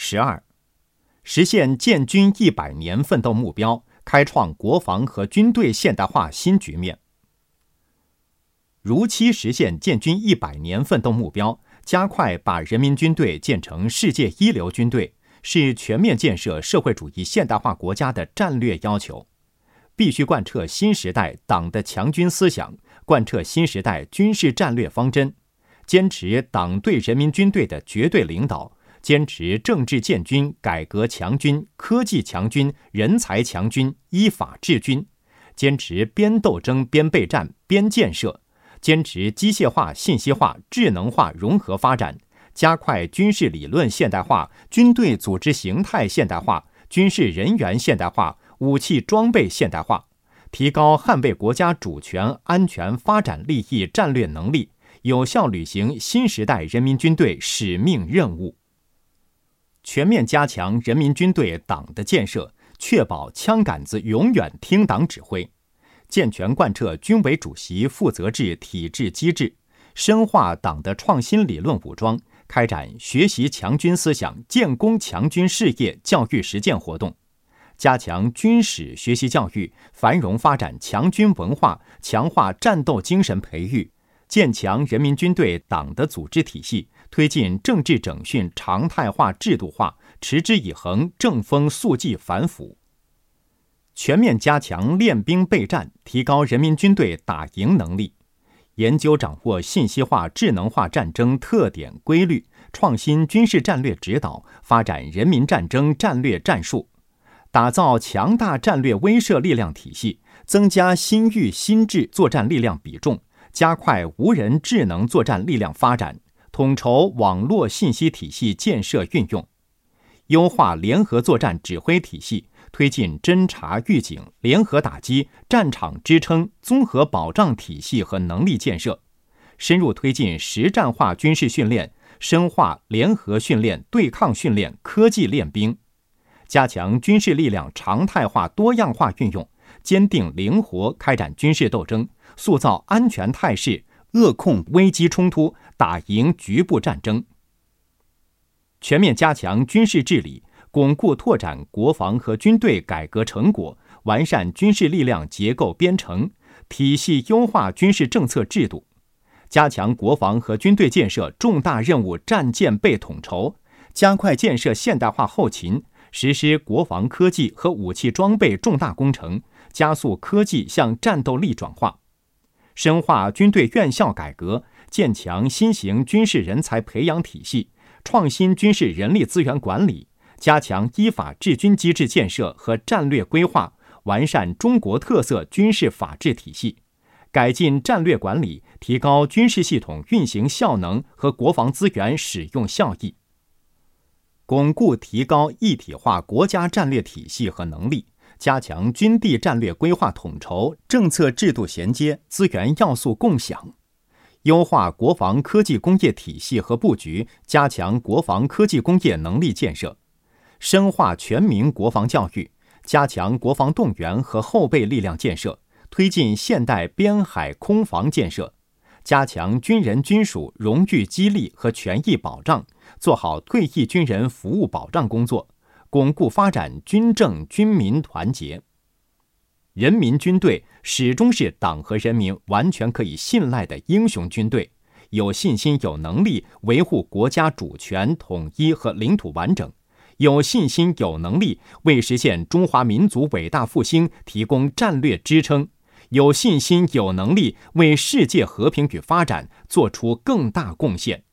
12. 实现建军100年奋斗目标，开创国防和军队现代化新局面。如期实现建军100年奋斗目标，加快把人民军队建成世界一流军队，是全面建设社会主义现代化国家的战略要求。必须贯彻新时代党的强军思想，贯彻新时代军事战略方针，坚持党对人民军队的绝对领导，坚持政治建军、改革强军、科技强军、人才强军、依法治军，坚持边斗争边备战边建设，坚持机械化、信息化、智能化融合发展，加快军事理论现代化、军队组织形态现代化、军事人员现代化、武器装备现代化，提高捍卫国家主权、安全、发展利益战略能力，有效履行新时代人民军队使命任务。全面加强人民军队党的建设，确保枪杆子永远听党指挥，健全贯彻军委主席负责制体制机制，深化党的创新理论武装，开展学习强军思想、建功强军事业教育实践活动，加强军史学习教育，繁荣发展强军文化，强化战斗精神培育，建强人民军队党的组织体系，推进政治整训常态化制度化，持之以恒正风肃纪反腐。全面加强练兵备战，提高人民军队打赢能力，研究掌握信息化、智能化战争特点规律，创新军事战略指导，发展人民战争战略战术，打造强大战略威慑力量体系，增加新域新质作战力量比重，加快无人智能作战力量发展，统筹网络信息体系建设运用，优化联合作战指挥体系，推进侦察预警、联合打击、战场支撑、综合保障体系和能力建设，深入推进实战化军事训练，深化联合训练、对抗训练、科技练兵，加强军事力量常态化多样化运用，坚定灵活开展军事斗争，塑造安全态势，扼控危机冲突，打赢局部战争。全面加强军事治理，巩固拓展国防和军队改革成果，完善军事力量结构编程，体系优化军事政策制度，加强国防和军队建设重大任务战舰备统筹，加快建设现代化后勤，实施国防科技和武器装备重大工程，加速科技向战斗力转化，深化军队院校改革，建强新型军事人才培养体系，创新军事人力资源管理，加强依法治军机制建设和战略规划，完善中国特色军事法治体系，改进战略管理，提高军事系统运行效能和国防资源使用效益，巩固提高一体化国家战略体系和能力，加强军地战略规划统筹、政策制度衔接、资源要素共享，优化国防科技工业体系和布局，加强国防科技工业能力建设，深化全民国防教育，加强国防动员和后备力量建设，推进现代边海空防建设，加强军人军属荣誉激励和权益保障，做好退役军人服务保障工作，巩固发展军政军民团结。人民军队始终是党和人民完全可以信赖的英雄军队，有信心有能力维护国家主权统一和领土完整，有信心有能力为实现中华民族伟大复兴提供战略支撑，有信心有能力为世界和平与发展做出更大贡献。